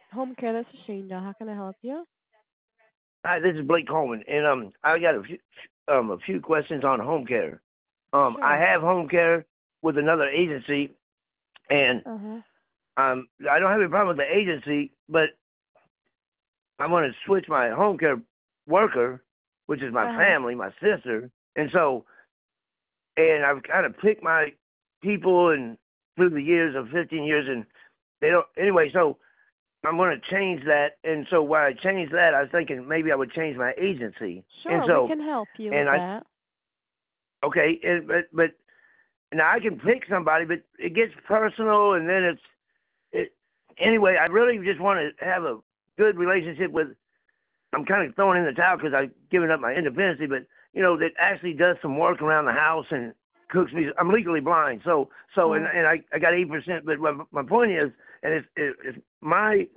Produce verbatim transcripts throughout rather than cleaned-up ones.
Home care, this is Shanda. How can I help you? Hi, this is Blake Coleman, and um, I got a few um a few questions on home care. Um, I Sure. have home care with another agency, and Uh-huh. um, I don't have any problem with the agency, but I want to switch my home care worker, which is my Uh-huh. family, my sister, and so and I've kind of picked my people and through the years of fifteen years, and they don't anyway. So I'm going to change that, and so while I changed that, I was thinking maybe I would change my agency, and Sure, we so can help you with and I that. okay, and, but but now I can pick somebody, but it gets personal, and then it's it anyway. I really just want to have a good relationship with. I'm kind of throwing in the towel because I've given up my independence, but you know that actually does some work around the house and cooks me. I'm legally blind, so so and Oh. and I I got eight percent. But my my point is, and it's it's my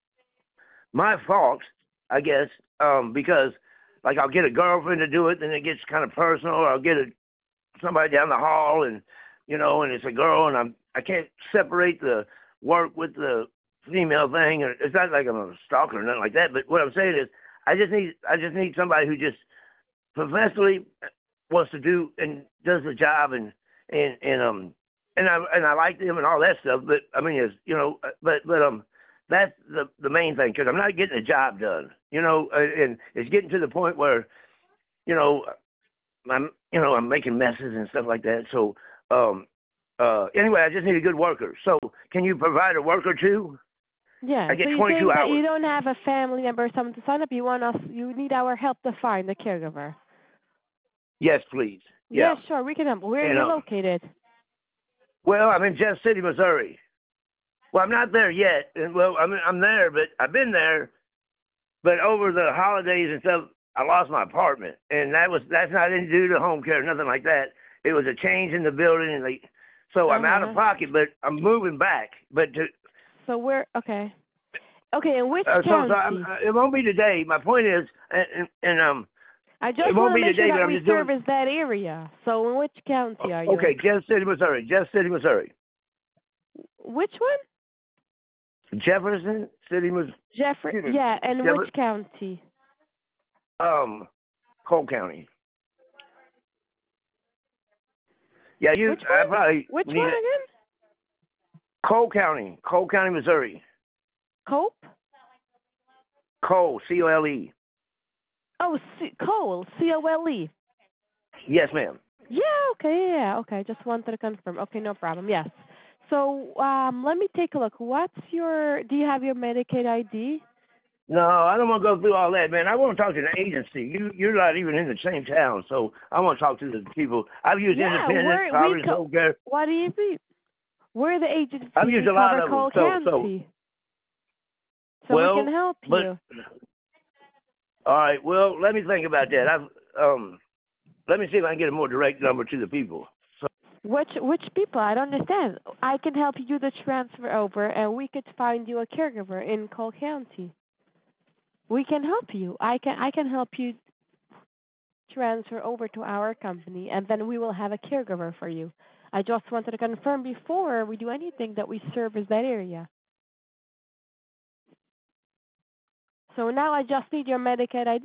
my fault, I guess, um, because like I'll get a girlfriend to do it, then it gets kind of personal, or I'll get a somebody down the hall, and you know, and it's a girl, and I'm I can't separate the work with the female thing. Or it's not like I'm a stalker or nothing like that. But what I'm saying is, I just need I just need somebody who just professionally wants to do and does the job, and and and um and I and I like them and all that stuff. But I mean, it's you know, but but um. That's the the main thing because I'm not getting the job done, you know, and it's getting to the point where, you know, I'm you know I'm making messes and stuff like that. So um uh anyway, I just need a good worker. So can you provide a worker too? I Yeah, so get you're twenty-two saying that you hours. don't have a family member or someone to sign up, you want us, you need our help to find a caregiver. Yes, please. Yeah, Yeah. sure, we can help. Where are And you um located? well, I'm in Jeff City, Missouri. Well, I'm not there yet. And well, I'm I'm there, but I've been there. But over the holidays and stuff, I lost my apartment, and that was that's not anything due to home care, nothing like that. It was a change in the building, and they, so I'm out of Uh-huh. pocket, but I'm moving back. But to, So where, okay. Okay, in which uh, so so I'm, county? uh, it won't be today. My point is, and, and, and um, I it just won't want to be make sure today, but that I'm we just doing. service that area. So in which county are you? Okay, Jeff City, Missouri. Jeff City, Missouri. Which one? Jefferson City, Missouri. Jeffrey. Excuse Yeah, me, and which Jeff- county? um, Cole County. Yeah, you. Which I one? probably Which need one it. again? Cole County, Cole County, Missouri. Cope? Cole, C O L E. Oh, C- Cole. C O L E. Yes, ma'am. Yeah, okay, yeah, okay. Just wanted to confirm. Okay, no problem. Yes. So, um, let me take a look. What's your, do you have your Medicaid I D? No, I don't want to go through all that, man. I want to talk to the agency. You, you're not even in the same town, so I want to talk to the people. I've used Yeah, independent, we're, we, Providence co- Home Care. what do you mean? We're the I've agency. used We a lot cover of them. Cole So, so County. So we can well, help but you. all right. Well, let me think about that. I've um, let me see if I can get a more direct number to the people. So, Which which people? I don't understand. I can help you do the transfer over, and we could find you a caregiver in Cole County. We can help you. I can I can help you transfer over to our company, and then we will have a caregiver for you. I just wanted to confirm before we do anything that we service that area. So now I just need your Medicaid I D.